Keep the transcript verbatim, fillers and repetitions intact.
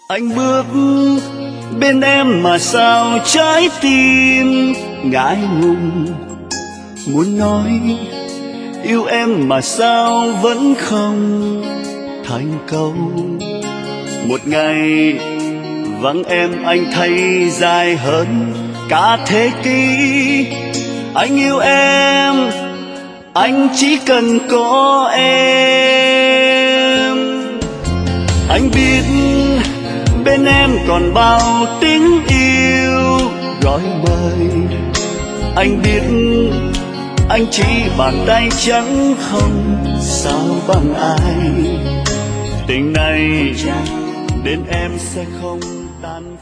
Anh bước bên em mà sao trái tim ngại ngùng, muốn nói yêu em mà sao vẫn không thành câu. Một ngày vắng em anh thấy dài hơn cả thế kỷ. Anh yêu em, anh chỉ cần có em. Anh biết bên em còn bao tiếng yêu gọi mời. Anh biết anh chỉ bàn tay trắng không sao bằng ai. Tình này đến em sẽ không tan.